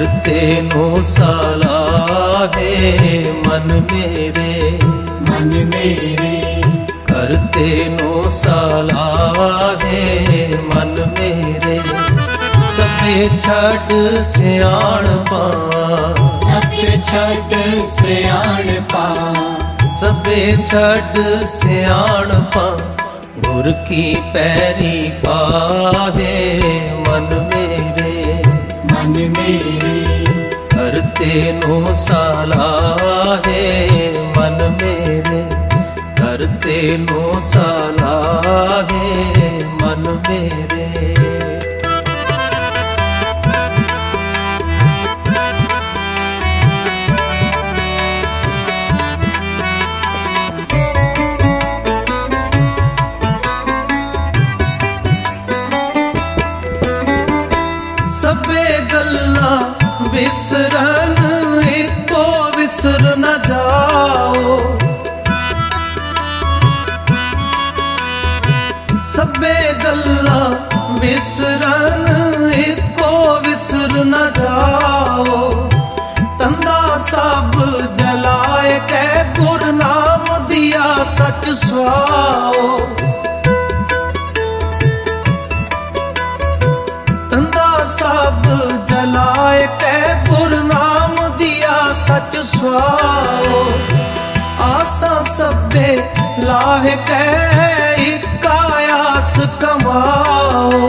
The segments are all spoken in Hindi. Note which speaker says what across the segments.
Speaker 1: करते नो सलाहे मन मेरे,
Speaker 2: मन मेरे
Speaker 1: करते नो सलाहे मन मेरे। सबे छड़ सियाणपा,
Speaker 2: सबे छड़ सियाणपा,
Speaker 1: सबे छड़ सियाणपा गुर की पैरी पावे मन मेरे,
Speaker 2: मन मेरे
Speaker 1: करते नो सलाहे मन मेरे, करते नो सलाहे मन मेरे। सबे गल्ला विसरन एको विसर न जाओ, सबे गल्ला विसरन एको विसर न जाओ। तंदा सब जलाए कै गुर नाम दिया सच सुआओ, तंदा सब जलाए कै गुर नाम दिया सच सुआओ। आसा सबे लाहे कै इक्का आस कमाओ,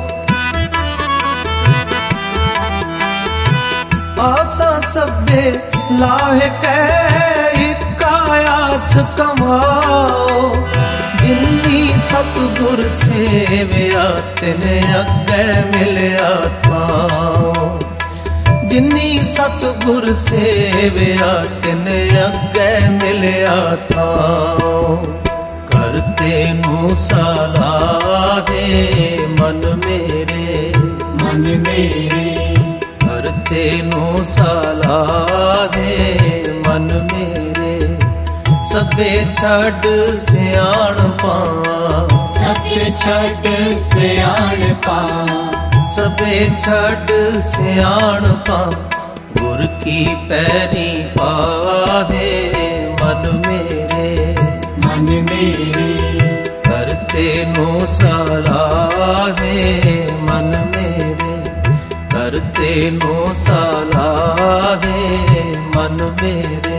Speaker 1: आसा सबे लाहे कै इक्का आस कमाओ। जिन्नी सतगुर सेविया तिने अग्गे मिलिया थाओ, जिन्नी सतगुर सेविया तिने अग्गे मिलिया थाओ। करते नो सलाहे मन मेरे,
Speaker 2: मन मेरे
Speaker 1: करते नो सलाहे मन मेरे। सबे छड़ सियाणपा,
Speaker 2: सबे छड़ सियाणपा,
Speaker 1: सबे छड़ सियाणपा गुर की पैरी पावे मन मेरे,
Speaker 2: मन मेरे
Speaker 1: करते नो सलाहे मन मेरे, करते नो सलाहे मन मेरे।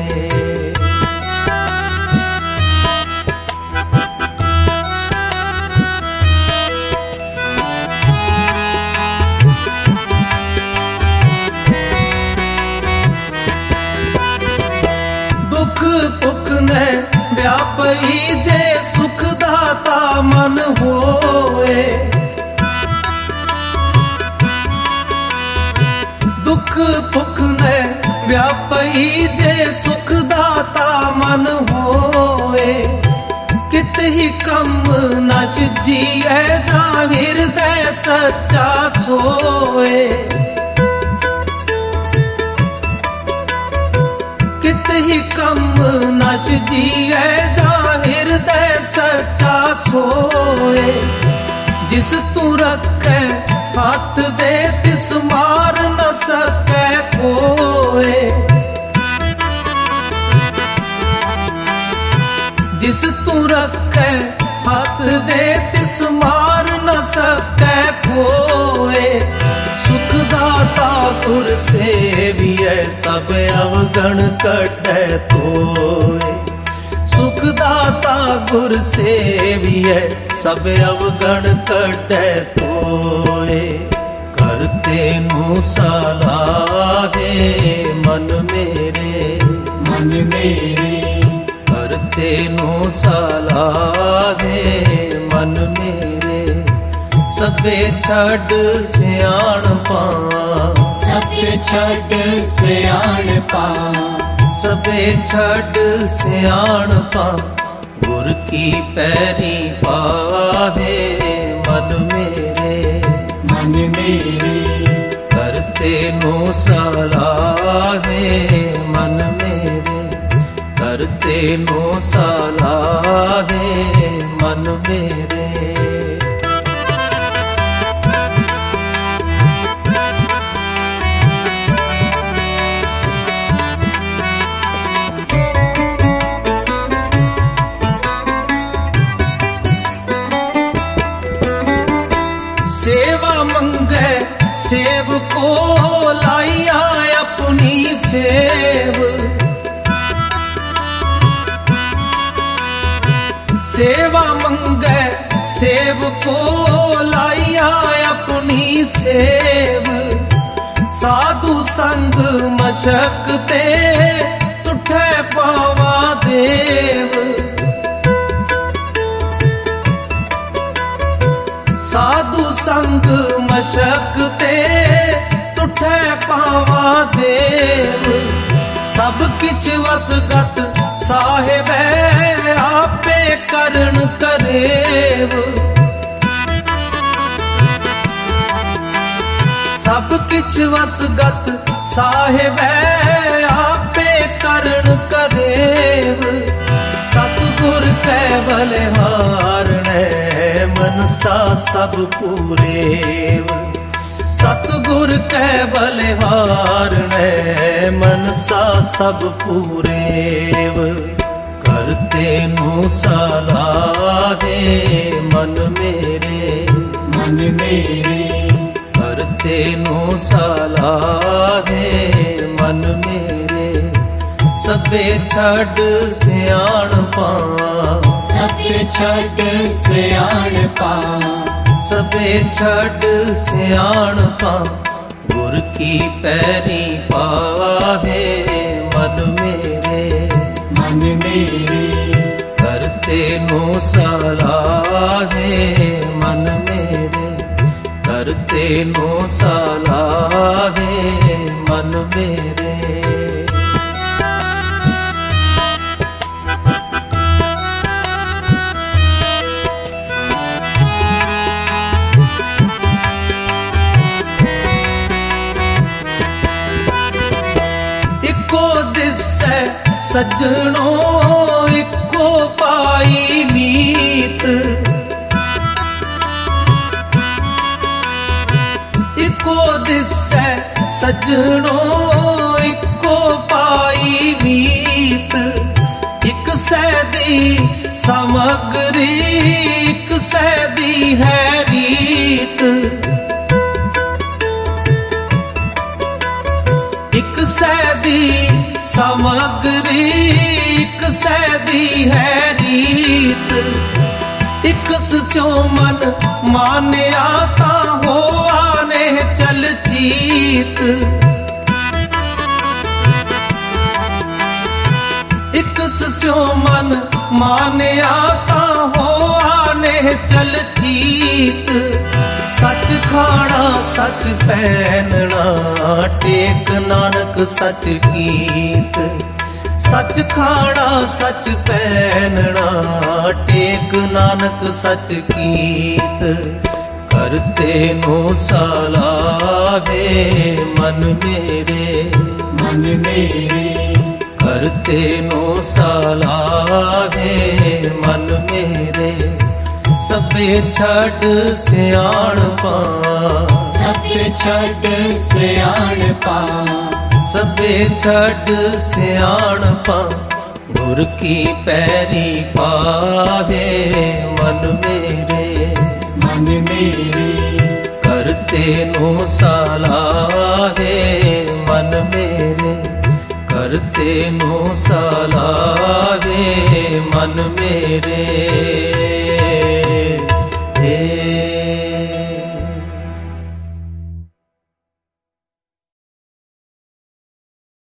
Speaker 1: दुख पुख ने व्यापी जे सुख दाता मन होए, दुख पुख ने व्यापी जे सुख दाता मन होए। कित ही कम नच जिए जा हृदय सच्चा सोए, कित ही कम नच जिए जा हृदय सच्चा सोए। जिस तू रखे हाथ दे तिस मार न सके कोए, जिस तू रखे हाथ दे तिस मार न सके कोए। सुख दाता गुर सेविए सब अवगण कटे तोए, सुख दाता गुर सेविए सब अवगण कटे तोए। करते नो सलाहे मन मेरे,
Speaker 2: मन मेरे
Speaker 1: करते नो सलाहे मन मेरे। सबे छड़ सियाणपा,
Speaker 2: सबे छड़ सियाणपा,
Speaker 1: सबे छड़ सियाणपा गुर की पैरी पावे मन मेरे,
Speaker 2: मन मेरे
Speaker 1: करते नो सलाहे मन मेरे, करते नो सलाहे मन मेरे। लाइया अपनी सेव, सेवा मंगे सेव को लाइया अपनी सेव। साधु संग मशक्कते तुठे पावा देव, साधु संग मशक्कते तुठे पावा देव। सब किछ वसगत साहिब आपे करण करेव, सब किछ वसगत साहिब आपे करण करेव। सतगुर कै बलिहारणे मनसा सब पूरेव, सतगुर कै बलिहारणे मनसा सब पूरेव। करते नु सलाहे मन मेरे,
Speaker 2: मन मेरे
Speaker 1: करते नु सलाहे मन मेरे। सबे छड़ सियाणपा,
Speaker 2: सबे छड़ सियाणपा,
Speaker 1: सबे छड़ सियाणपा। गुर की पैरी पाहे मन मेरे,
Speaker 2: मन मेरे
Speaker 1: करते नु सलाहे मन मेरे, करते नु सलाहे मन मेरे। इको दिसै सजनो इको पाई मीत, इको दिसै सजनो इको पाई मीत। इक सैदी सामग्री इक सैदी है रीत, इक सैदी सामग्री इक सैदी है रीत। इक स्यो मन मान्या ता हो आने चल चीत, इक स्यो मन मान्या ता हो आने चल चीत। सच खाना सच पहनना टेक नानक सच कीत, सच खाना सच पहनना टेक नानक सच कीत। करते नो सलाहे मन मेरे,
Speaker 2: मन मेरे
Speaker 1: करते नो सलाहे मन मेरे। सबे छड़ सियाणपा,
Speaker 2: सबे छड़ सियाणपा,
Speaker 1: सबे छड़ सियाणपा। गुर की पैरी पावे मन मेरे,
Speaker 2: मन मेरे
Speaker 1: करते नो सलाहे मन मेरे, करते नो सलाहे मन मेरे।